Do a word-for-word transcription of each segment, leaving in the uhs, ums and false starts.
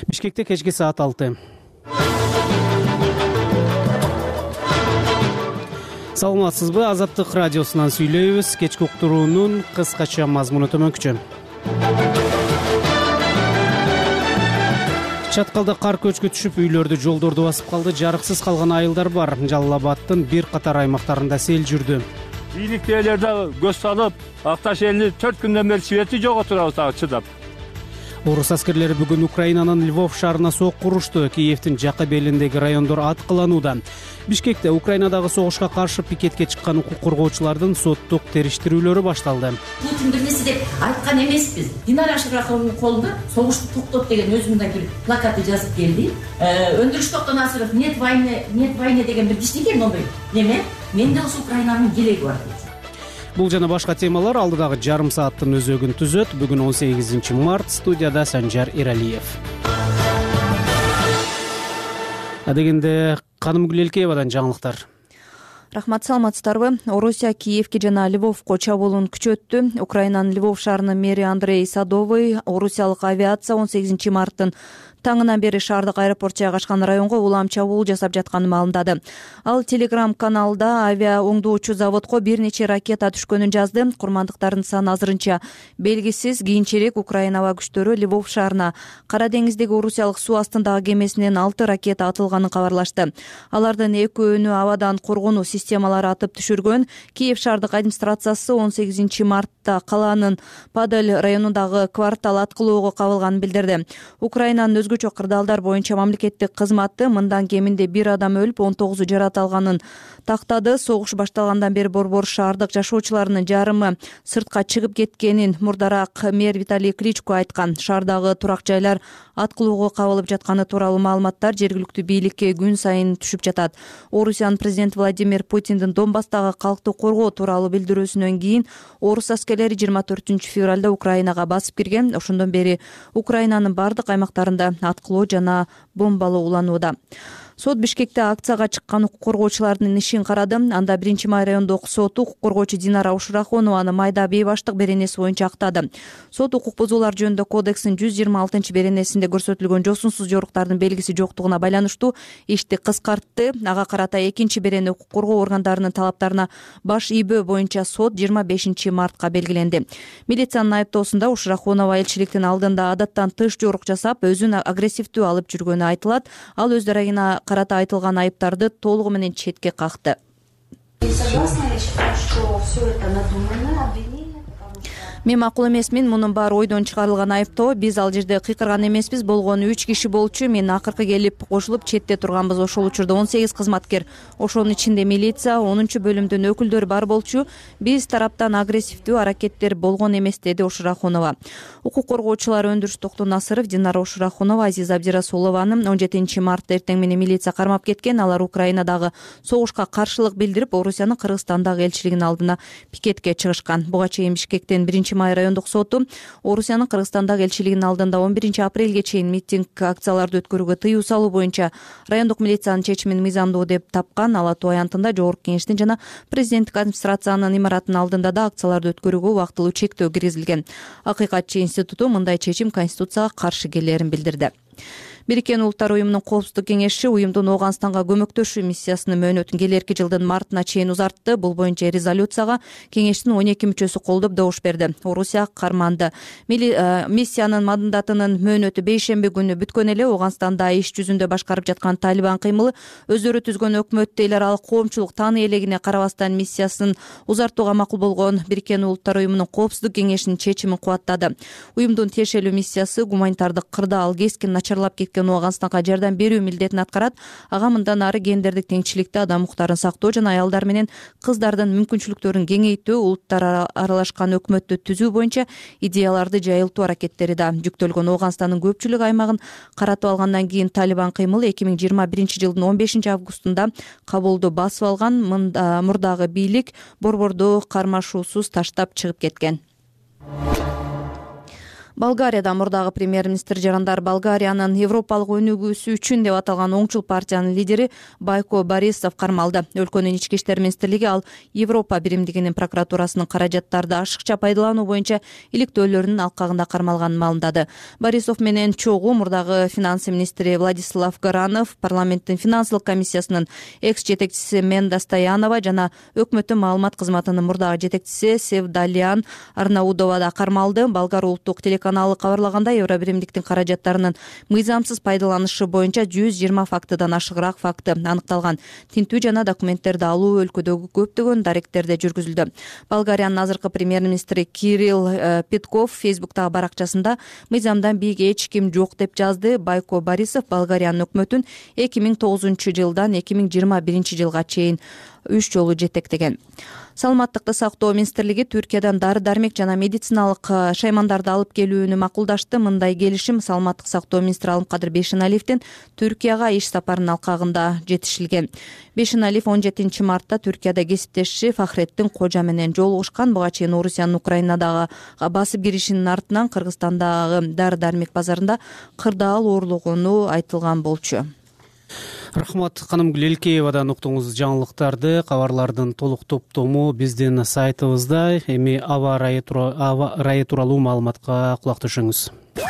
Бишкекте кечки саат алты. Саламатсызбы? Азаттык радиосунан сүйлөйбүз. Кечки уктуруунун кыскача мазмуну төмөнкүчө. Чаткалда кар көчкү түшүп, үйлөрдү, жолдорду басып калды. Жарыксыз калган айылдар бар. Жалал Абадтын бир катар аймактарында сел жүрдү. Бийликтегилерде көз салып, Акташ элини төрт күндөн бери свети жок отурабыз дагы чыдап. Орус аскерлери бүгүн Украинанын Львов шаарына сокку урушту. Киевдин жакы белиндеги райондор аткыланууда. Бишкекте Украинадагы согушка каршы пикетке чыккан укук коргоочулардын соттук териштирүүлөрү башталды. Путин бир нерсе деп айткан эмеспиз. Динара Шырахованын колунда согушту токтот деген өзүмдөн бир плакаты жазып келди. Өндүрүш Токтонасыров нет войны, нет войны деген бир кичинекей момун неме. Менде ошо Украинанын кереги бар. Бул жана башка темалар алдыдагы жарым сааттын өзөгүн түзөт. Бүгүн он сегизинчи март, студияда Санжар Иралиев. Адегенде Канымгүл Элкеевадан жаңылыктар. Рахмат, саламатсыздарбы? Орусия Киевке жана Львовко чабуулун күчөттү. Украинанын Львов шаарынын мэри Андрей Садовый орусиялык авиация он сегизинчи марттын таңынан бери шаардык аэропорт жайгашкан районго улам чабуул жасап жатканын маалымдады. Ал Телеграм каналда авиа оңдоочу заводко бир нече ракета түшкөнүн жазды. Курмандыктардын саны азырынча белгисиз. Кийинчерээк Украина аба күчтөрү Львов шаарына Кара деңиздеги орусиялык суу астындагы кемесинен алты ракета атылганын кабарлашты. Алардын экөөнү абадан коргонуу системалары атып түшүргөн. Киев шаардык администрациясы он сегизинчи мартта калаанын Падаль районундагы квартал аткылоого кабылганын билдирди. Украинанын өзгөчө кырдаалдар боюнча мамлекеттик кызматы мындан кеминде бир адам өлүп, он тогузу жарат алганын тактады. Согуш башталгандан бери борбор шаардык жашоочуларынын жарымы сыртка чыгып кеткенин мурдараак мэр Виталий Кличко айткан. Шаардагы турак жайлар аткылоого кабылып жатканы тууралуу маалыматтар жергиликтүү бийликке күн сайын түшүп жатат. Орусиянын президенти Владимир Путиндин Донбасстагы калкты коргоо тууралуу билдирүүсүнөн кийин орус аскерлери жыйырма төртүнчү февралда Украинага басып кирген. Ошондон бери Украинанын бардык аймактарында аткылоо жана бомбалоо уланууда. Сот Бишкекте акцияга чыккан укук коргоочулардын ишин карады. Анда биринчи май райондук соту укук коргоочу Динара Ушрахонованы майда бейбаштык беренеси боюнча актады. Сот укук бузуулар жөнүндө кодекстин жүз жыйырма алтынчы беренесинде көрсөтүлгөн жосунсуз жоруктардын белгиси жоктугуна байланыштуу ишти кыскартты. Ага карата экинчи берене укук коргоо органдарынын талаптарына баш ийбөө боюнча сот жыйырма бешинчи мартка белгиленди. Милициянын айыптоосунда Ушрахонова элчиликтин алдында адаттан тыш жорук жасап, өзүн агрессивдүү алып жүргөнү айтылат. Ал өз дарагына карата айтылган айыптарды толугу менен четке какты. Мен макул эмесмин, мунун баары ойдон чыгарылган айыптоо. Биз ал жерде кыйкырган эмеспиз, болгону үч киши болчу. Мен акыркы келип кошулуп четте турганбыз. Ошол учурда он сегиз кызматкер, ошонун ичинде милиция, онунчу бөлүмдүн өкүлдөрү бар болчу. Биз тараптан агрессивдүү аракеттер болгон эмес, деди Ушрахонова. Укук коргоочулар Өндүрүш Токтонасыров, Динара Ушрахонова, Азиза Абдирасулованы он жетинчи мартта эртең менен милиция кармап кеткен. Алар Украинадагы согушка каршылык билдирип, Орусиянын Кыргызстандагы элчилигинин алдына пикетке чыгышкан. Буга чейин Бишкектен биринчи май райондук соту Орусиянын Кыргызстандагы элчилигинин алдында он биринчи апрелге чейин митинг акцияларды өткөрүүгө тыюу салуу боюнча райондук милициянын чечимин мыйзамдуу деп тапкан. Ала Тоо аянтында Жогорку Кеңештин жана президенттик администрациянын имаратынын алдында да акцияларды өткөрүүгө убактылуу чектөө киргизилген. Акыйкатчы институту мындай чечим конституцияга каршы келерин билдирди. Бириккен Улуттар уюмунун коопсуздук кеңеши уюмдун Ооганстанга көмөктөшүү миссиясынын мөөнөтүн келерки жылдын мартына чейин узартты. Бул боюнча резолюцияга кеңештин он эки мүчөсү колдоп добуш берди. Орусия карманды. Миссиянын мандатынын мөөнөтү бейшемби күнү бүткөн эле. Ооганстанда иш жүзүндө башкарып жаткан Талибан кыймылы өздөрү түзгөн өкмөттө эл аралык коомчулук тааны элегине карабастан миссиясын узартууга макул болгон Бириккен Улуттар уюмунун коопсуздук кеңешинин чечимин кубаттады. Уюмдун тиешелүү миссиясы гуманитардык кырдаал кескин начарлап кеткен Ооганстанга жардам берүү милдетин аткарат. Ага мындан ары гендердик теңчиликти, адам укуктарын сактоо жана аялдар менен кыздардын мүмкүнчүлүктөрүн кеңейтүү, улуттар аралашкан өкмөттү түзүү боюнча идеяларды жайылтуу аракеттери да жүктөлгөн. Ооганстандын көпчүлүк аймагын каратып алгандан кийин Талибан кыймылы эки миң жыйырма биринчи жылдын он бешинчи августунда Кабулду басып алган. Мурдагы бийлик борборду кармашуусуз таштап чыгып кеткен. Болгарияда мурдагы премьер-министр Жарандар Болгариянын европалык өнүгүүсү үчүн деп аталган оңчул партиянын лидери Байко Борисов кармалды. Өлкөнүн ички иштер министрлиги ал Европа биримдигинин прокуратурасынын каражаттарды ашыкча пайдалануу боюнча иликтөөлөрүнүн алкагында кармалганын маалымдады. Борисов менен чогуу мурдагы финансы министри Владислав Горанов, парламенттин финансылык комиссиясынын экс жетекчиси Менда Стоянова жана өкмөттүн маалымат кызматынын мурдагы жетекчиси Севдалиан Арнаудова да кармалды. Болгар улуттук телеканалы кабарлаганда, Евро биримдиктин каражаттарынын мыйзамсыз пайдаланышы боюнча жүз жыйырма фактыдан ашыгыраак факты аныкталган. Тинтүү жана документтерди алуу өлкөдөгү көптөгөн даректерде жүргүзүлдү. Болгариянын азыркы премьер-министри Кирилл Петков Фейсбуктагы баракчасында мыйзамдан бийик эч ким жок деп жазды. Байко Борисов Болгариянын өкмөтүн эки миң тогузунчу жылдан эки миң жыйырма биринчи жылга чейин үч жолу жетектеген. Саламаттыкты сактоо министрлиги Түркиядан дары-дармек жана медициналык шаймандарды алып келүүнү макулдашты. Мындай келишим Саламаттык сактоо министри Алымкадыр Бейшеналиевдин Түркияга иш сапарынын алкагында жетишилген. Бейшеналиев он жетинчи мартта Түркияда кесиптеши Фахреттин Кожа менен жолугушкан. Буга чейин Орусиянын Украинадагы басып киришинин артынан Кыргызстандагы дары-дармек базарында кырдаал оорлогону айтылган болчу. Рахмат, Канымгүл Элкеевадан уктуңуз жаңылыктарды. Кабарлардын толук топтому биздин сайтыбызда. Эми аба ырайы тууралуу маалыматка кулак түшүңүз.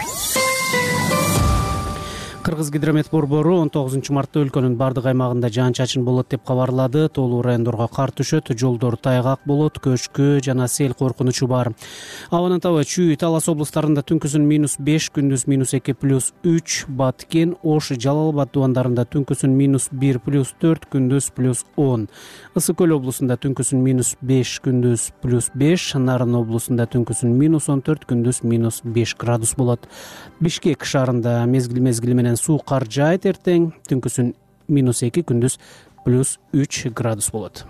Кыргыз гидромет борбору он тогузунчу мартта өлкөнүн бардык аймагында жаан-чачын болот деп кабарлады. Тоолуу райондорго кар түшөт, жолдор тайгак болот, көчкү жана сел коркунучу бар. Абанын таба Чүй, Талас облустарында түнкүсүн минус беш, күндүз минус эки плюс үч, Баткен, Ош, Жалал Абад дубандарында түнкүсүн минус бир плюс төрт, күндүз плюс он. Ысык көл облусунда түнкүсүн минус беш, күндүз плюс беш, Нарын облусунда түнкүсүн минус он төрт, күндүз минус беш градус болот. Бишкек шаарында мезгил мезгили менен суу кар жаайт, эртең түнкүсүн минус эки, күндүз плюс үч градус болот.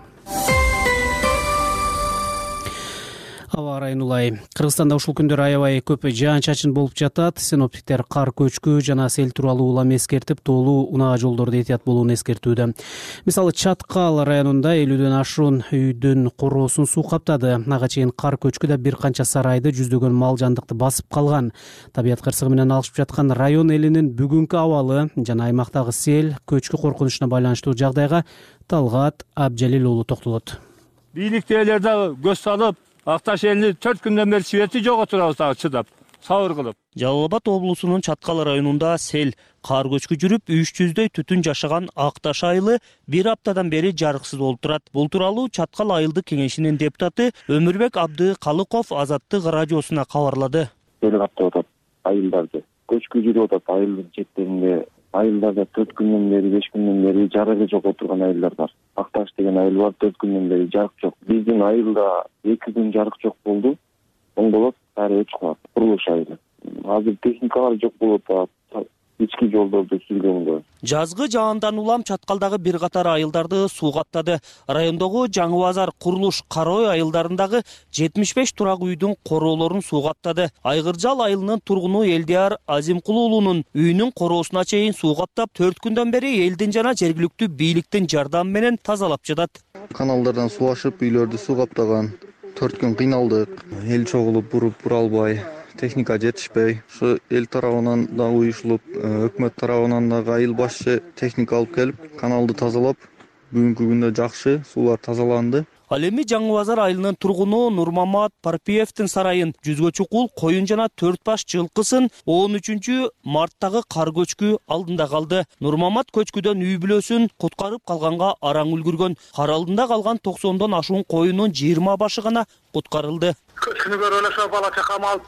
Аба ырайын улай. Кыргызстанда ушул күндөр аябай көп жаан-чачын болуп жатат. Синоптиктер кар, көчкү жана сел тууралуу улам эскертип, тоолуу унаа жолдордо этият болууну эскертүүдө. Мисалы, Чаткал районунда элүүдөн ашуун үйдүн короосун суу каптады. Ага чейин кар, көчкү да бир канча сарайды, жүздөгөн мал жандыкты басып калган. Табият кырсыгы менен алышып жаткан район элинин бүгүнкү абалы жана аймактагы сел, көчкү коркунучуна байланыштуу жагдайга Талгат Абжалил уулу токтолот. Бийликтегилерде көз салып, Акташ элини төрт күндөн бери свети жок отурабыз дагы чыдап, сабыр кылып. Жалал Абад облусунун Чаткал районунда сел, кар көчкү жүрүп, үч жүздөй түтүн жашаган Акташ айылы бир аптадан бери жарыксыз болуп турат. Бул тууралуу Чаткал айылдык кеңешинин депутаты Өмүрбек Абды Калыков Азаттык радиосуна кабарлады. Сел каптап атат айылдарды. Көчкү жүрүп атат айылдын четтеринде. Айылдарда төрт күндөн бери, беш күндөн бери жарыгы жок отурган айылдар бар. Акташ деген айыл бар, төрт күндөн бери жарык жок. Биздин айылда эки күн жарык жок болду. Оң болот, баары өчүп калат. Курулуш айылы. Азыр техникалар жок болуп атат. Ички жолдорду сүйлөгөнгө. Жазгы жаандан улам Чаткалдагы бир катар айылдарды суу каптады. Райондогу Жаңы Базар, Курулуш, Карой айылдарындагы жетимиш беш турак үйдүн короолорун суу каптады. Айгыржал айылынын тургуну Элдияр Азимкул уулунун үйүнүн короосуна чейин суу каптап, төрт күндөн бери элдин жана жергиликтүү бийликтин жардамы менен тазалап жатат. Каналдардан суу ашып, үйлөрдү суу каптаган. төрт күн кыйналдык. Эл чогулуп, буруп бура албай, техника жетишпей, ушу эл тарабынан да уюшулуп, өкмөт тарабынан да айыл башчы техника алып келип, каналды тазалап, бүгүнкү күндө жакшы суулар тазаланды. Ал эми Жаңы Базар айылынын тургуну Нурмамат Парпиевдин сарайын, жүзгө чукул коюн жана төрт баш жылкысын он үчүнчү марттагы кар көчкү алдында калды. Нурмамат көчкүдөн үй бүлөсүн куткарып калганга араң үлгүргөн. Кар алдында калган токсондон ашуун коюнун жыйырма башы гана куткарылды. Көчкүнү көрүп эле бала чакам алып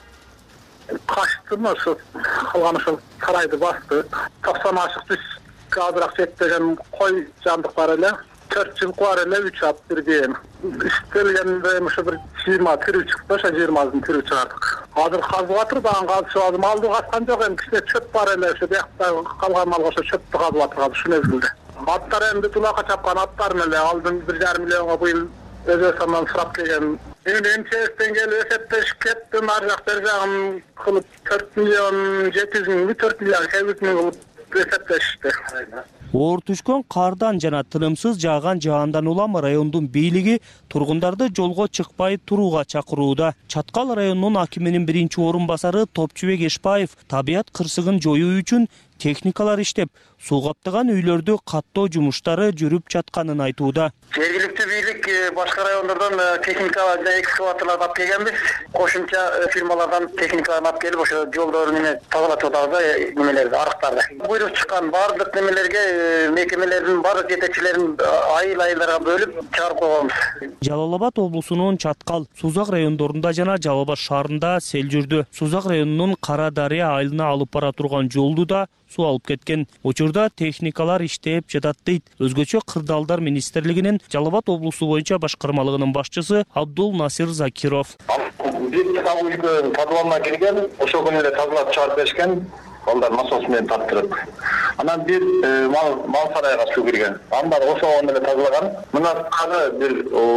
качтым, ошо калган ошол сарайды басты. Токсон ашык түз кадырак жетпеген кой жандык бар эле. төрт жылкы бар эле, үч ат бирден. Иштелгенде ошо бир жыйырма тирүү чыкты, ошо жыйырмасын тирүү чыгардык. Азыр казып атыр, дагы казып атыр. Малды каскан жок, эми кичине чөп бар эле, ошо биякта калган малга ошо чөптү казып атырган ушул мезгилде. Аттар эми тулакка чапкан аттар эле, алдын бир жарым миллионго быйыл өзбекстандан сурап келген. Эми эмчестен келип эсептешип кеттим, ар жак бер жагын кылып төрт миллион жети жүз миң, төрт миллион сегиз жүз миң кылып эсептешти. Оор түшкөн кардан жана тынымсыз жааган жаандан улам райондун бийлиги тургундарды жолго чыкпай турууга чакырууда. Чаткал районунун акиминин биринчи орун басары Топчубек Эшпаев табият кырсыгын жоюу үчүн техникалар иштеп, суу каптаган үйлөрдү каттоо жумуштары жүрүп жатканын айтууда. Жергиликтүү бийлик башка райондордон техника жана экскаваторларды алып келгенбиз. Кошумча фирмалардан техникаларды алып келип, ошо жолдорду неме тазалатып атабыз, немелерди, арыктарды. Буйрук чыккан бардык немелерге мекемелердин бардык жетекчилерин айыл-айылдарга бөлүп чыгарып койгонбуз. Жалал Абад облусунун Чаткал, Сузак райондорунда жана Жалал Абад шаарында сел жүрдү. Сузак районунун Кара Дарыя айылына алып бара турган жолду да суу алып кеткен. Учурда техникалар иштеп жатат дейт. Өзгөчө кырдаалдар министрлигинин Жалал Абад облусу боюнча башкармалыгынын башчысы Абдул Насир Закиров. Бир үйгө подвалына кирген, ошол күнү эле тазалап чыгарып беришкен. Балдар насос менен таптырып. Анан бир мал мал сарайга суу кирген. Андан ошол эле тазалаган. Мына каны бир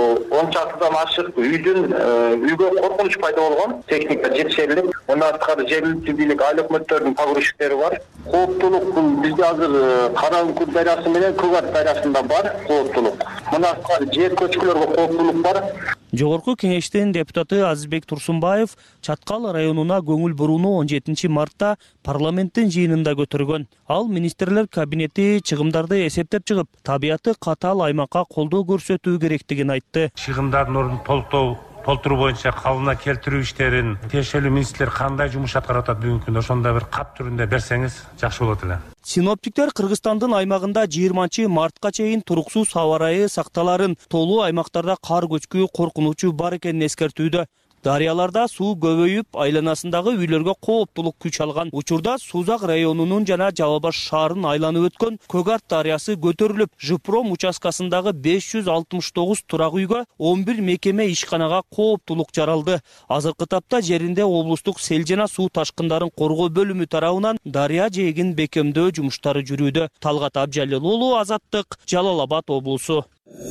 он чактыдан ашык үйдүн үйгө коркунуч пайда болгон. Техника жетишерлик. Мына кары жергиликтүү бийлик айыл өкмөттөрдүн погрузчиктери бар. Кооптулук бул бизде азыр Караүңкүр дарыясы менен Көкат дарыясында бар кооптулук. Мына кары жер көчкүлөргө кооптулук бар. Жогорку кеңештин депутаты Азизбек Турсунбаев Чаткал районуна көңүл бурууну он жетинчи мартта парламенттин жыйынында көтөргөн. Ал министрлер кабинети чыгымдарды эсептеп чыгып, табиятты катаал аймакка колдоо көрсөтүү керектигин айтты. Чыгымдардын ордун толуктоо толтуруу боюнча калыбына келтирүү иштерин тиешелүү министрлер кандай жумуш аткарып атат бүгүнкү күндө, ошондо бир кат түрүндө берсеңиз жакшы болот эле. Синоптиктер Кыргызстандын аймагында жыйырманчы мартка чейин туруксуз аба ырайы сакталарын, тоолуу аймактарда кар көчкү коркунучу бар экенин эскертүүдө. Дарыяларда суу көбөйүп, айланасындагы үйлөргө кооптулук күч алган. Учурда Сузак районунун жана Жалал Абад шаарын айланып өткөн Көкат дарыясы көтөрүлүп, Жыпром участкасындагы беш жүз алтымыш тогуз турак үйгө он бир мекеме ишканага кооптулук жаралды. Азыркы тапта жеринде облустук сел жана суу ташкындарын коргоо бөлүмү тарабынан дарыя жээгин бекемдөө жумуштары жүрүүдө. Талгат Абжалил уулу, Азаттык, Жалал Абад облусу.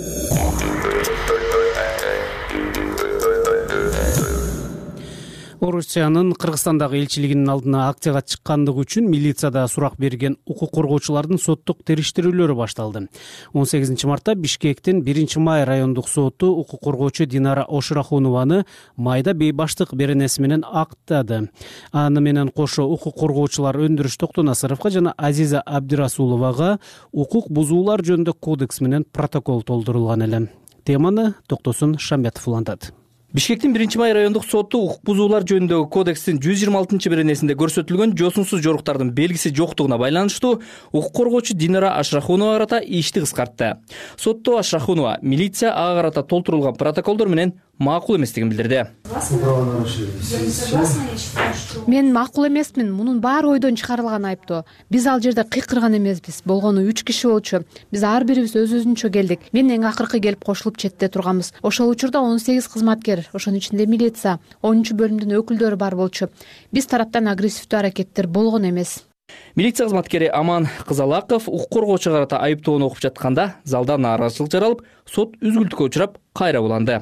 Орусиянын Кыргызстандагы элчилигинин алдына акцияга чыккандыгы үчүн милицияда сурак берген укук коргоочулардын соттук териштирүүлөрү башталды. он сегизинчи мартта Бишкектин биринчи май райондук соту укук коргоочу Динара Ошурахунованы майда бейбаштык беренеси менен актады. Аны менен кошо укук коргоочулар Өндүрүш Токтонасыровго жана Азиза Абдирасуловага укук бузуулар жөнүндө кодекс менен протокол толтурулган эле. Теманы Токтосун Шамбетов улантат. Бишкектин биринчи май райондук соту укук бузуулар жөнүндөгү кодекстин жүз жыйырма алтынчы беренесинде көрсөтүлгөн жосунсуз жоруктардын белгиси жоктугуна байланыштуу укук коргоочу Динара Ашрахуновага карата ишти кыскартты. Сотто Ашрахунова милиция ага карата толтурулган протоколдор менен макул эместигин билдирди. Мен макул эмесмин, мунун баары ойдон чыгарылган айыптоо. Биз ал жерде кыйкырган эмеспиз. Болгону үч киши болчу. Биз ар бирибиз өз-өзүнчө келдик. Мен эң акыркы келип кошулуп четте турганбыз. Ошол учурда он сегиз кызматкер, ошонун ичинде милиция, онунчу бөлүмдүн өкүлдөрү бар болчу. Биз тараптан агрессивдүү аракеттер болгон эмес. Милиция кызматкери Аман Кызалаков укук коргоочуга карата айыптоону окуп жатканда залда нааразычылык жаралып, сот үзгүлтүккө учурап кайра уланды.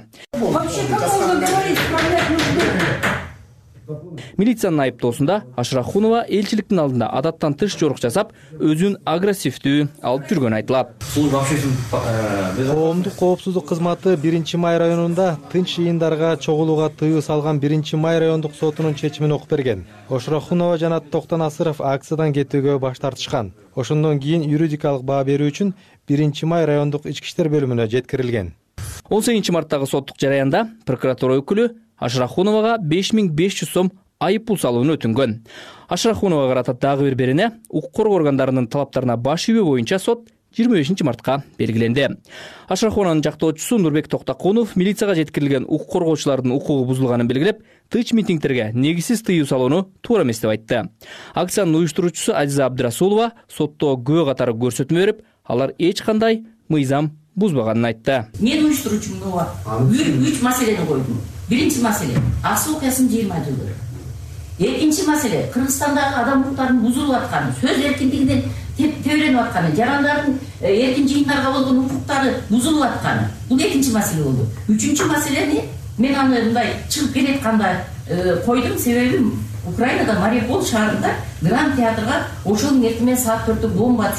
Милициянын айыптоосунда Ашрахунова элчиликтин алдында адаттан тыш жорук жасап, өзүн агрессивдүү алып жүргөнү айтылат. Коомдук коопсуздук кызматы биринчи май районунда тынч жыйындарга чогулууга тыюу салган биринчи май райондук сотунун чечимин окуп берген. Ошурахунова жана Токтонасыров акциядан кетүүгө баш тартышкан. Ошондон кийин юридикалык баа берүү үчүн биринчи май райондук ички иштер бөлүмүнө жеткирилген. он сегизинчи марттагы соттук жараянда прокуратура өкүлү Ашрахуновага беш миң беш жүз сом айып пул салууну өтүнгөн. Ашрахуновага карата дагы бир берене укук коргоо органдарынын талаптарына баш ийүү боюнча сот жыйырма бешинчи мартка белгиленди. Ашрахунованын жактоочусу Нурбек Токтакунов милицияга жеткирилген укук коргоочулардын укугу бузулганын белгилеп, тыч митингтерге негизсиз тыюу салууну туура эмес деп айтты. Акциянын уюштуруучусу Азиза Абдирасулова сотто күбө катары көрсөтмө берип, алар эч кандай мыйзам бузбаганын айтты. Мен уюштуруучумун бар. үч маселени койдум. Биринчи маселе аксы окуясын жыйырма жыл көрөт. Экинчи маселе Кыргызстандагы адам укуктарынын бузулуп атканы, сөз эркиндигинен тебеленип атканы, жарандардын эркин жыйындарга болгон укуктары бузулуп атканы. Бул экинчи маселе болду. Үчүнчү маселени мен аны мындай чыгып келатканда койдум, себеби Украинада Мариуполь шаарында Гранд театрга ошонун эртемен саат төрттө бомба түшүп,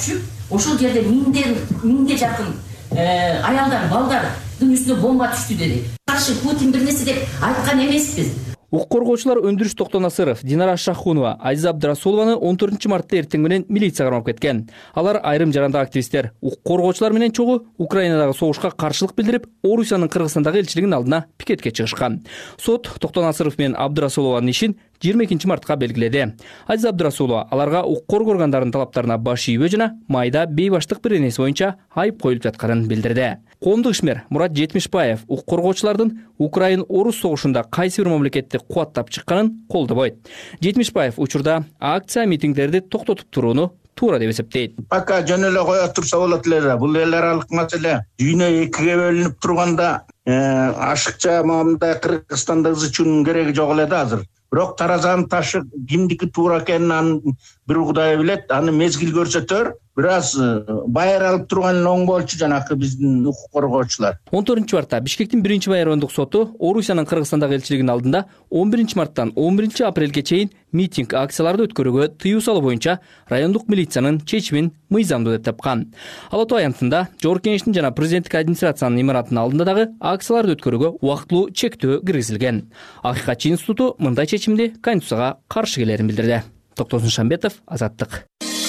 ошол жерде миңден миңге жакын аялдар, балдардын үстүнө бомба түштү деди. Каршы Путин бир нерсе деп айткан эмеспиз. Укук коргоочулар Өндүрүш Токтонасыров, Динара Ашрахунова, Азиза Абдрасулованы он төртүнчү мартта эртең менен милицияга кармап кеткен. Алар айрым жарандык активисттер, укук коргоочулар менен чогуу Украинадагы согушка каршылык билдирип, Орусиянын Кыргызстандагы элчилигинин алдына пикетке чыгышкан. Сот Токтонасыров менен Абдрасулованын ишин жыйырма экинчи мартка белгиледи. Азиза Абдрасулова аларга укук коргоо органдарынын талаптарына баш ийбөө жана майда бейбаштык беренеси боюнча айып коюлуп жатканын билдирди. Коомдук ишмер Мурат Жетимишбаев укук коргоочулардын Украин-Орус согушунда кайсы бир мамлекетти кубаттап чыкканын колдобойт. Жетимишбаев учурда акция митингдерди токтотуп турууну туура деп эсептейт. Пока жөн эле коя турса болот эле. Бул эл аралык маселе. Дүйнө экиге бөлүнүп турганда ашыкча мындай Кыргызстанда ызычуунун кереги жок эле да азыр. Бирок таразанын ташы кимдики туура экенин анын бир Кудай билет. Аны мезгил көрсөтөр. Бир аз байыр алып турган оң болчу жанакы биздин укук коргоочулар. он төртүнчү мартта Бишкектин биринчи байрандык соту Орусиянын Кыргызстандагы элчилигинин алдында он биринчи марттан он биринчи апрелге чейин митинг акцияларды өткөрүүгө тыюу салуу боюнча райондук милициянын чечимин мыйзамдуу деп тапкан. Ал Ото аянтында Жогорку Кеңештин жана президенттик администрациянын имаратынын алдында дагы акцияларды өткөрүүгө убактылуу чектөө киргизилген. Акыйкатчы институту мындай чечимди Конституцияга каршы келерин билдирди. Токтосун Шамбетов, Азаттык.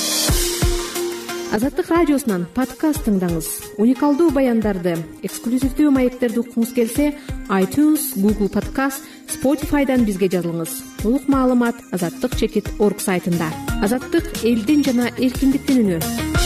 Азаттык радиосунан подкаст тыңдаңыз. Уникалдуу баяндарды, эксклюзивдүү маектерди уккуңуз келсе, iTunes, Google Podcast, Spotify'дан бизге жазылыңыз. Толук маалымат азаттык чекит точка орг сайтында. Азаттык элдин жана эркиндиктин үнү.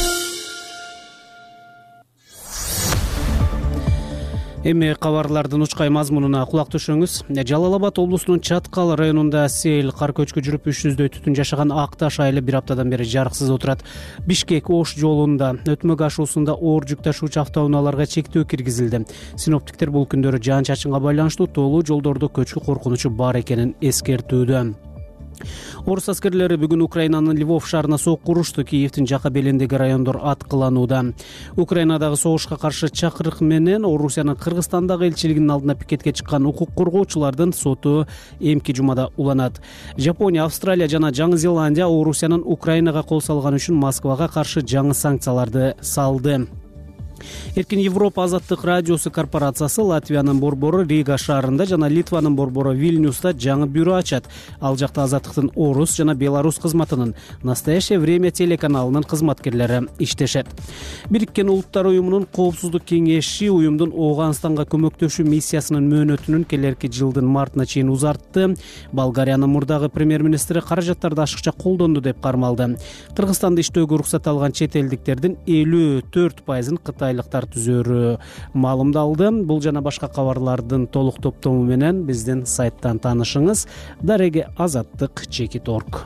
Эми кабарлардын учкай мазмунуна кулак түшүңүз. Жалал Абад облусунун Чаткал районунда сел кар көчкү жүрүп үч жүздөй түтүн жашаган Акташ айылы бир аптадан бери жарыксыз отурат. Бишкек Ош жолунда өтмөк ашуусунда оор жүк ташуучу автоунааларга чектөө киргизилди. Синоптиктер бул күндөрү жаан-чачынга байланыштуу тоолуу жолдордо көчкү коркунучу бар экенин эскертүүдө. Орус аскерлери бүгүн Украинанын Львов шаарына сокку урушту. Киевдин жака белиндеги райондор аткыланууда. Украинадагы согушка каршы чакырык менен Орусиянын Кыргызстандагы элчилигинин алдына пикетке чыккан укук коргоочулардын соту эмки жумада уланат. Жапония, Австралия жана Жаңы Зеландия Орусиянын Украинага кол салганы үчүн Москвага каршы жаңы санкцияларды салды. Эркин Европа азаттык радиосу корпорациясы Латвиянын борбору Рига шаарында жана Литванын борбору Вильнюста жаңы бюро ачат. Ал жакта азаттыктын Орус жана Беларус кызматынын Настоящее время телеканалынын кызматкерлери иштешет. Бириккен Улуттар уюмунун коопсуздук кеңеши уюмдун Ооганстанга көмөктөшүү миссиясынын мөөнөтүнүн келерки жылдын мартына чейин узартты. Болгариянын мурдагы премьер-министри каражаттарды ашыкча колдонду деп кармалды. Кыргызстанда иштөөгө уруксат алган чет элдиктердин элүү төрт пайызын Кытай түзөрү маалымдалды. Бул жана башка кабарлардын толук топтому менен биздин сайттан таанышыңыз. Дареги азаттык чекит точка орг.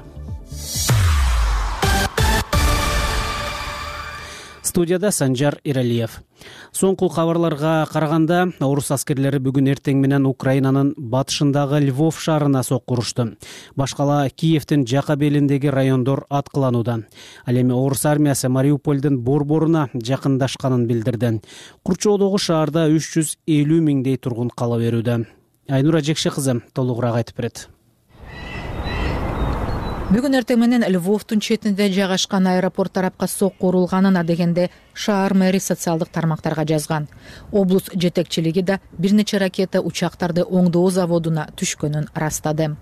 Студияда Санжар Иралиев. Соңку кабарларга караганда, орус аскерлери бүгүн эртең менен Украинанын батышындагы Львов шаарына сокку урушту. Башкала Киевдин жака белиндеги райондор аткыланууда. Ал эми орус армиясы Мариуполдун борборуна жакындашканын билдирди. Курчоодогу шаарда үч жүз элүү миңдей тургун кала берүүдө. Айнура Жекше кызы толугураак айтып берет. Бүгүн эртең менен Львовдун четинде жайгашкан аэропорт тарапка сокку урулганын адегенде шаар мэри социалдык тармактарга жазган. Облус жетекчилиги да бир нече ракета учактарды оңдоо заводуна түшкөнүн ырастады.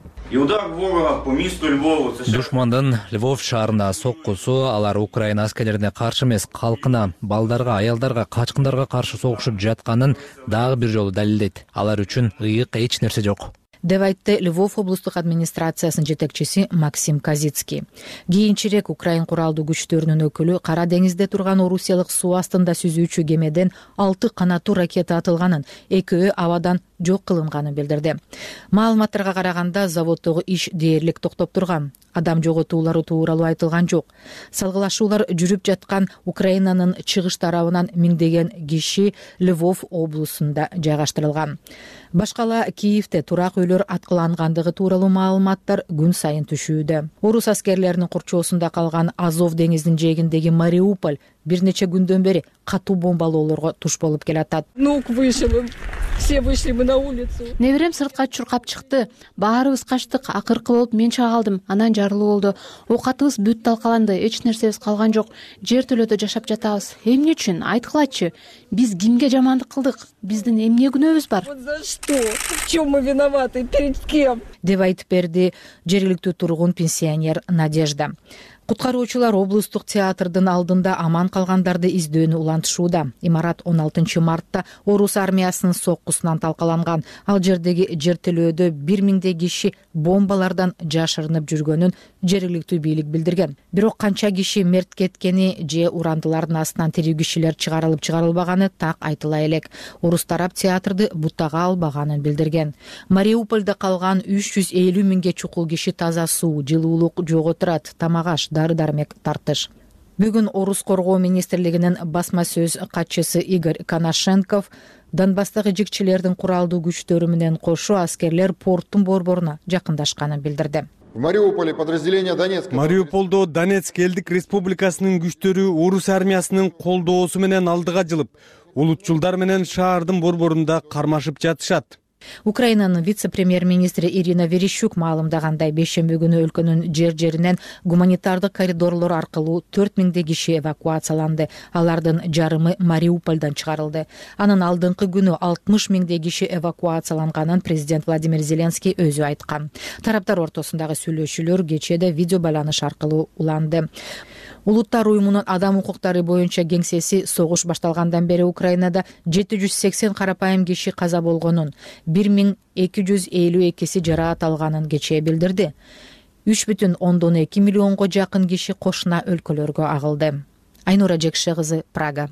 Душмандын Львов шаарында соккусу алар Украина аскерлерине каршы эмес, калкына, балдарга, аялдарга, качкындарга каршы согушуп жатканын дагы бир жолу далилдейт. Алар үчүн ыйык эч нерсе жок деп айтты Львов облустук администрациясынын жетекчиси Максим Казицкий. Кийинчерээк Украин куралдуу күчтөрүнүн өкүлү Кара деңизде турган орусиялык суу астында сүзүүчү кемеден алты канаттуу ракета атылганын, экөө абадан жок кылынганын билдирди. Маалыматтарга караганда заводдогу иш дээрлик токтоп турган. Адам жоготуулары тууралуу айтылган жок. Салгылашуулар жүрүп жаткан Украинанын чыгыш тарабынан миңдеген киши Львов облусунда жайгаштырылган. Башкала Киевде турак үйлөр аткылангандыгы тууралуу маалыматтар күн сайын түшүүдө. Орус аскерлеринин курчоосунда калган Азов деңизинин жээгиндеги Мариуполь бир нече күндөн бери катуу бомбалоолорго туш болуп келатат. Внук вышел, Все вышли мы на улицу. Неберем сыртка чуркап чыкты. Баарыбыз качтык. Акыркы болуп мен чыга калдым. Анан жарылуу болду. Оокатыбыз бүт талкаланды. Эч нерсебиз калган жок. Жер төлөдө жашап жатабыз. Эмне үчүн? Айткылачы. Биз кимге жамандык кылдык? Биздин эмне күнөөбүз бар? Вот за что? В чем мы виноваты? Перед кем? деп айтып берди жергиликтүү тургун пенсионер Надежда. Куткаруучулар облустук театрдын алдында аман калгандарды издөөнү улантышууда. Имарат он алтынчы мартта орус армиясынын соккусунан талкаланган. Ал жердеги жер төлөөдө бир миңдей киши бомбалардан жашырынып жүргөнүн жергиликтүү бийлик билдирген. Бирок канча киши мерт кеткени же урандылардын астынан тирүү кишилер чыгарылып чыгарылбаганы так айтыла элек. Орус тарап театрды бутага албаганын билдирген. Мариупольдо калган үч жүз элүү миңге чукул киши таза суу, жылуулук жок отурат, тамак-аш, дары-дармек тартыш. Бүгүн Орус коргоо министрлигинин басма сөз катчысы Игорь Коношенков Донбасстагы жигчилердин куралдуу күчтөрү менен кошо аскерлер порттун борборуна жакындашканын билдирди. Мариуполдо Донецк элдик республикасынын күчтөрү орус армиясынын колдоосу менен алдыга жылып, улутчулдар менен шаардын борборунда кармашып жатышат. Украинанын вице-премьер-министри Ирина Верещук маалымдагандай, бейшемби күнү өлкөнүн жер-жеринен гуманитардык коридорлор аркылуу төрт миңдей киши эвакуацияланды. Алардын жарымы Мариупольдон чыгарылды. Анын алдыңкы күнү алтымыш миңдей киши эвакуацияланганын президент Владимир Зеленский өзү айткан. Тараптар ортосундагы сүйлөшүүлөр кечээде видео байланыш аркылуу уланды. Улуттар уюмунун адам укуктары боюнча кеңсеси согуш башталгандан бери Украинада жети жүз сексен карапайым киши каза болгонун, бир миң эки жүз элүү экиси жараат алганын кечээ билдирди. үч бүтүн ондон эки миллионго жакын киши кошуна өлкөлөргө агылды. Айнура Жекше кызы, Прага.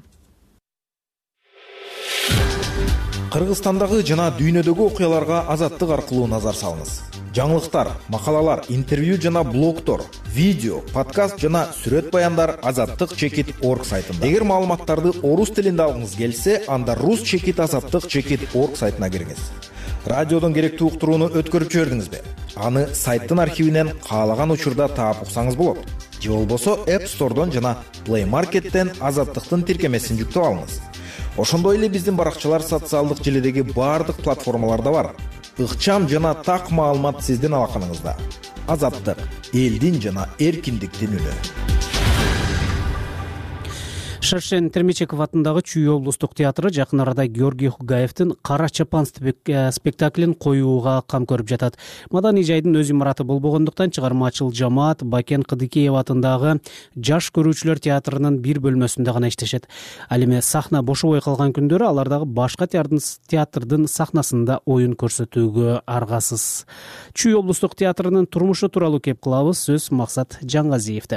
Кыргызстандагы жана дүйнөдөгү окуяларга азаттык аркылуу назар салыңыз. Жаңылыктар, макалалар, интервью жана блогтор, видео, подкаст жана сүрөт баяндар азаттык чекит точка орг сайтында. Эгер маалыматтарды орус тилинде алгыңыз келсе, анда рус чекит азаттык чекит точка орг сайтына кириңиз. Радиодон керектүү уктурууну өткөрүп жибердиңизби? Аны сайттын архивинен каалаган учурда таап уксаңыз болот. Же болбосо App Store'дон жана Play Market'тен азаттыктын тиркемесин жүктөп алыңыз. Ошондой эле биздин баракчалар социалдык желидеги баардык платформаларда бар. Ыкчам жана так маалымат сиздин алаканыңызда. Азаттык, элдин жана эркиндиктин үнү. Шершен Термечеков атындагы Чүй облустук театры жакын арада Георгий Хугаевдин Кара чапан спектаклин коюуга кам көрүп жатат. Маданий жайдын өз имараты болбогондуктан чыгармачыл жамаат Бакен Кыдыкеев атындагы Жаш көрүүчүлөр театрынын бир бөлмөсүндө гана иштешет. Ал эми сахна бошобой калган күндөрү алардагы башка театрдын сахнасында оюн көрсөтүүгө аргасыз. Чүй облустук театрынын турмушу тууралуу кеп кылабыз. Сөз Максат Жаңгазиевде.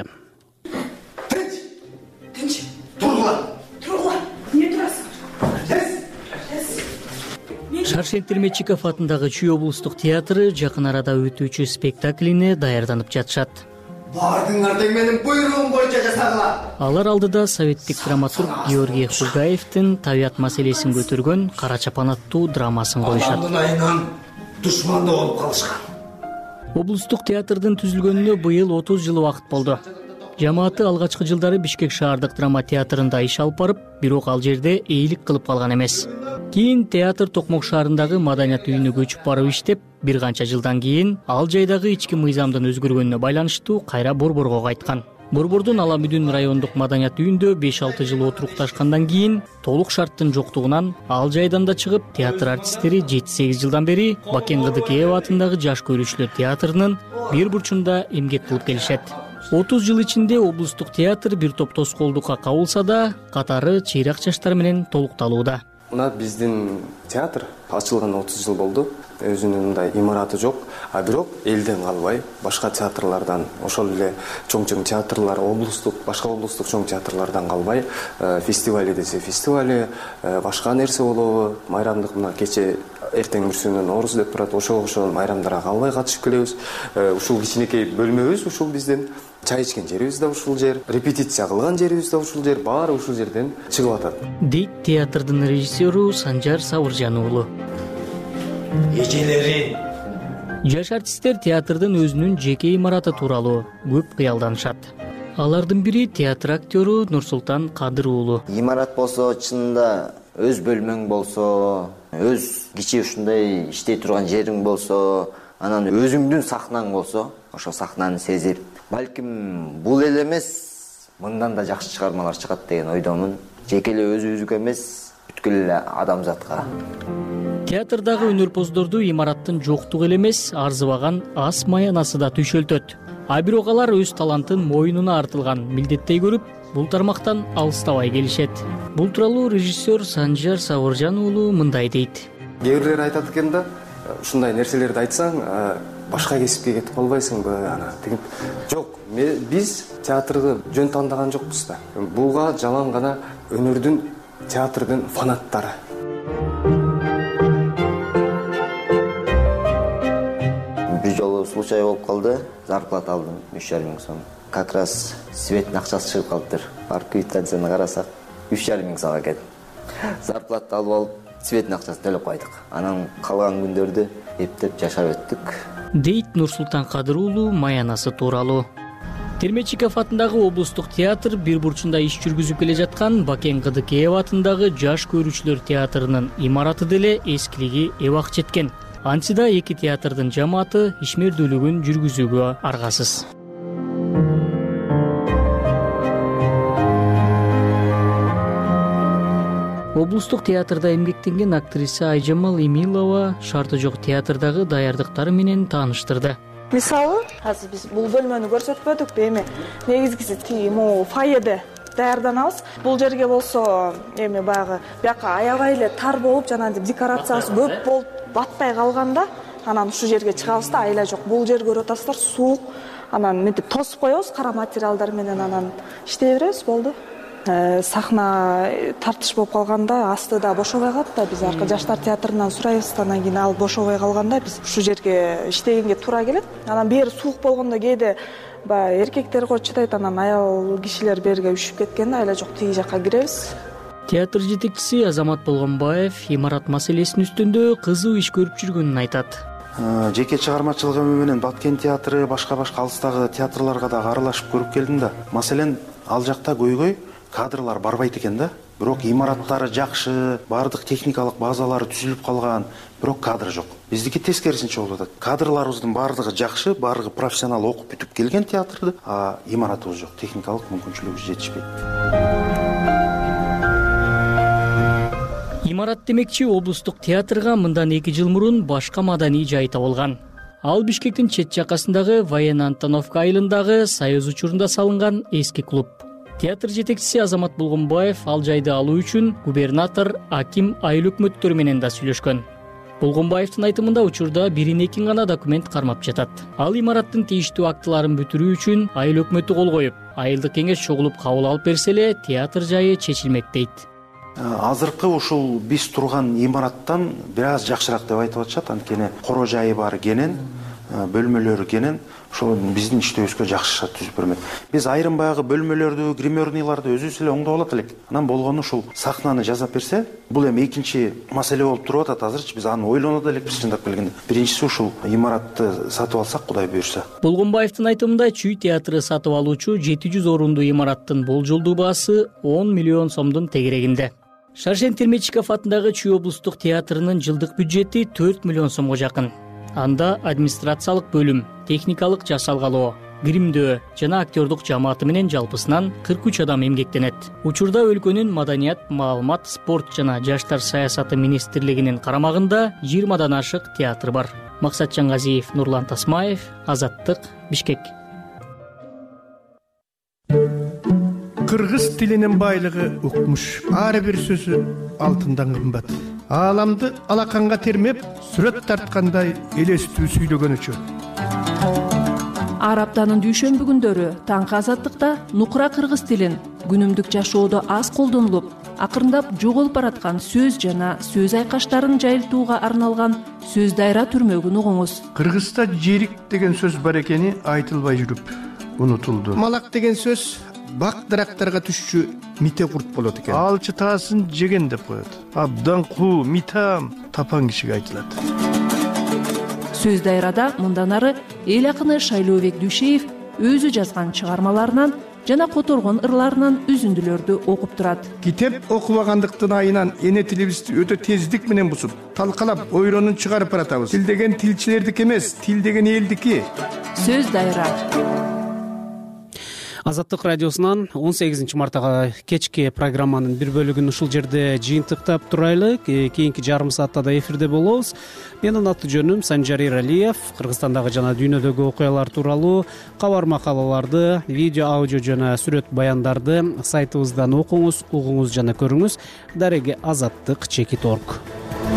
Шершен Термечеков атындагы Чүй облустук театры жакын арада өтүүчү спектаклине даярданып жатышат. Бардыңарды менин буйругум боюнча жасагыла. Алар алдыда советтик драматург Георгий Хугаевдин табият маселесин көтөргөн Кара чапан аттуу драмасын коюшат. Адамдын айынан душманда болуп калышкан. Облустук театрдын түзүлгөнүнө быйыл отуз жыл убакыт болду. Жамааты алгачкы жылдары Бишкек шаардык драма театрында иш алып барып, бирок ал жерде ээлик кылып калган эмес. Кийин театр Токмок шаарындагы маданият үйүнө көчүп барып иштеп, бир канча жылдан кийин ал жайдагы ички мыйзамдын өзгөргөнүнө байланыштуу кайра борборго кайткан. Борбордун Ала Мүдүн райондук маданият үйүндө беш алты жыл отурукташкандан кийин толук шарттын жоктугунан ал жайдан да чыгып, театр артисттери жети сегиз жылдан бери Бакен Кыдыкеев атындагы Жаш көрүүчүлөр театрынын бир бурчунда эмгек кылып келишет. отуз жыл ичинде облустук театр бир топ тоскоолдукка кабылса да, катары чыйрак жаштар менен толукталууда. Мына биздин театр ачылган отуз жыл болду. Өзүнүн мындай имараты жок, а бирок элден калбай, башка театрлардан, ошол эле чоң-чоң театрлар, облустук, башка облустук чоң театрлардан калбай, фестивали десе фестивали, башка нерсе болобу, майрамдык мына кече эртең бүрсүнөн орус деп турат, ошого ошол майрамдарга калбай катышып келебиз. Ушул кичинекей бөлмөбүз ушул биздин. Чай ичкен жерибиз да ушул жер, репетиция кылган жерибиз да ушул жер, баары ушул жерден чыгып атат. Дейт театрдын режиссеру Санжар Сабыржан уулу. Эжелери Жаш артисттер театрдын өзүнүн жеке имараты тууралуу көп кыялданышат. Алардын бири театр актеру Нурсултан Кадыр уулу. Имарат болсо, чынында өз бөлмөң болсо, өз кичи ушундай иштей турган жериң болсо, анан өзүңдүн сахнаң болсо, ошо сахнаны сезип, балким бул эле эмес, мындан да жакшы чыгармалар чыгат деген ойдомун. Жеке эле өзүбүзгө эмес, бүткүл эле адамзатка. Театрдагы өнөрпоздорду имараттын жоктугу эле эмес, арзыбаган ас маянасы да түйшөлтөт. А бирок алар өз талантын мойнуна артылган милдеттей көрүп, бул тармактан алыстабай келишет. Бул тууралуу режиссер Санжар Сабыржан уулу мындай дейт. Кээ бирлер айтат экен да, ушундай нерселерди айтсаң, башка кесипке кетип калбайсыңбы, ана деген. Жок, биз театрды жөн тандаган жокпуз да. Буга жалаң гана өнөрдүн, театрдын фанаттары. Бир жолу случай болуп калды, зарплата алдым үч жарым миң сом. Как раз светтин акчасы чыгып калыптыр. Барып квитанцияны карасак, үч жарым миң сомго кетти. Зарплата алып алып, светтин акчасын төлөп койдук. Анан калган күндөрдү эптеп жашап өттүк. Дейт Нурсултан Кадыр уулу маянасы тууралуу. Терметчиков атындагы облустук театр бир бурчунда иш жүргүзүп келе жаткан Бакен Кыдыкеев атындагы жаш көрүүчүлөр театрынын имараты деле эскилиги эбак жеткен. Антида эки театрдын жамааты ишмердүүлүгүн жүргүзүүгө аргасыз. Облустук театрда эмгектенген актриса Айжамал Эмилова шарты жок театрдагы даярдыктары менен тааныштырды. Мисалы, азыр биз бул бөлмөнү көрсөтпөдүк, эми негизгиси тиги фойеде даярданабыз. Бул жерге болсо, эми баягы бияка аябай эле тар болуп, жанагы декорациясы көп болуп, батпай калганда, анан ушу жерге чыгабыз да, айла жок. Бул жер көрүп атасыздар, суук. Анан мынтип тосуп коебуз, кара материалдар менен анан иштей беребиз, болду. Сахна тартыш болуп калганда астыда бошобой калат да, биз арка жаштар театрынан сурайбыз, анан кийин ал бошобой калганда биз ушу жерге иштегенге туура келет. Анан бери суук болгондо кээде баягы эркектер го чыдайт, анан аял кишилер берге үшүп кеткенде айла жок тиги жакка киребиз. Театр жетекчиси Азамат Болгонбаев имарат маселесинин үстүндө кызуу иш көрүп жүргөнүн айтат. Жеке чыгармачылыгым менен Баткен театры, башка-башка алыстагы театрларга да аралашып көрүп келдим да. Маселен, ал жакта көйгөй кадрлар барбайт экен да. Бирок имараттары жакшы, бардык техникалык базалары түзүлүп калган, бирок кадр жок. Биздики тескерисинче болуп атат. Кадрларыбыздын бардыгы жакшы, бардыгы профессионал окуп бүтүп келген театрды, а имаратыбыз жок, техникалык мүмкүнчүлүгүбүз жетишпейт. Имарат демекчи облустук театрга мындан эки жыл мурун башка маданий жай табылган. Ал Бишкектин чет жакасындагы Военно-Антоновка айылындагы Союз учурунда салынган эски клуб. Театр жетекчиси Азамат Болгонбаев ал жайды алуу үчүн губернатор, аким, айыл өкмөттөрү менен да сүйлөшкөн. Болгонбаевдин айтымында учурда бирин экин гана документ кармап жатат. Ал имараттын тийиштүү актыларын бүтүрүү үчүн айыл өкмөтү кол коюп, айылдык кеңеш чогулуп кабыл алып берсе эле театр жайы чечилмек дейт. Азыркы ушул биз турган имараттан бир аз жакшыраак деп айтып атышат, анткени коро жайы бар кенен, бөлмөлөрү кенен, ошол биздин иштөөбүзгө жакшы түзүп бермек. Биз айрым баягы бөлмөлөрдү, гримерныйларды өзүбүз эле оңдоп алат элек. Анан болгону ушул сахнаны жасап берсе, бул эми экинчи маселе болуп туруп атат. Азырчы биз аны ойлонот элекпиз чындап келгенде. Биринчиси ушул имаратты сатып алсак, Кудай буйрса. Болгонбаевдин айтымында Чүй театры сатып алуучу жети жүз орунду имараттын болжолдуу баасы он миллион сомдун тегерегинде. Шаршен Терметчиков атындагы Чүй облустук театрынын жылдык бюджети төрт миллион сомго жакын. Анда администрациялык бөлүм, техникалык жасалгалоо, гримдөө жана актёрдук жамааты менен жалпысынан кырк үч адам эмгектенет. Учурда өлкөнүн маданият, маалымат, спорт жана жаштар саясаты министрлигинин карамагында жыйырмадан ашык театр бар. Максат Жаңгазиев, Нурлан Тасмаев, Азаттык, Бишкек. Кыргыз тилинин байлыгы укмуш. Ар бир сөзү алтындан кымбат. Ааламды алаканга термеп, сүрөт тарткандай элестүү сүйлөгөн үчүн. Ар аптанын дүйшөмбү күндөрү таңкы Азаттыкта нукура кыргыз тилин күнүмдүк жашоодо аз колдонулуп, акырындап жоголуп бараткан сөз жана сөз айкаштарын жайылтууга арналган сөз дайра түрмөгүн угуңуз. Кыргызда жерик деген сөз бар экени айтылбай жүрүп унутулду. Малак деген сөз бак дарактарга түшчү мите курт болот экен. Алчы таасын жеген деп коет. Абдан куу, митам тапан кишиге айтылат. Сөз дайрада мындан ары эл акыны Шайлообек Дүйшеев өзү жазган чыгармаларынан жана которгон ырларынан үзүндүлөрдү окуп турат. Китеп окубагандыктын айынан эне тилибизди өтө тездик менен бузуп, талкалап, ойронун чыгарып баратабыз. Тил деген тилчилердики эмес, тил деген элдики. Сөз дайра. Азаттык радиосунан он сегизинчи марттагы кечки программанын бир бөлүгүн ушул жерде жыйынтыктап турайлы. Кийинки жарым саатта да эфирде болобуз. Менин аты жөнүм Санжар Эралиев. Кыргызстандагы жана дүйнөдөгү окуялар тууралуу кабар макалаларды, видео, аудио жана сүрөт баяндарды сайтыбыздан окуңуз, угуңуз жана көрүңүз. Дареги азаттык чекит точка орг.